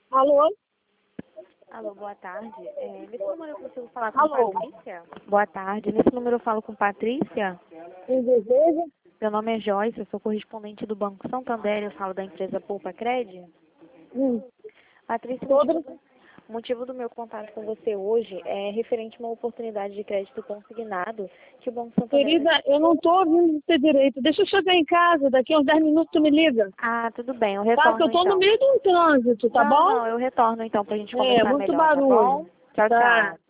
Alô? Alô, boa tarde. Nesse número eu consigo falar com Alô? Patrícia? Boa tarde. Nesse número eu falo com Patrícia? Quem deseja? Meu nome é Joyce, eu sou correspondente do Banco Santander, eu falo da empresa Poupa Cred. Patrícia, Sobre? o motivo do meu contato com você hoje é referente a uma oportunidade de crédito consignado que o Banco Santander... Querida, eu não estou ouvindo você direito. Deixa eu chegar em casa, daqui a uns 10 minutos tu me liga. Ah, tudo bem, eu Tá? Porque retorno eu tô no então. meio de um trânsito, tá bom? Não, eu retorno então pra gente É, conversar muito melhor, tá barulho. bom? Tchau, Tá. tchau.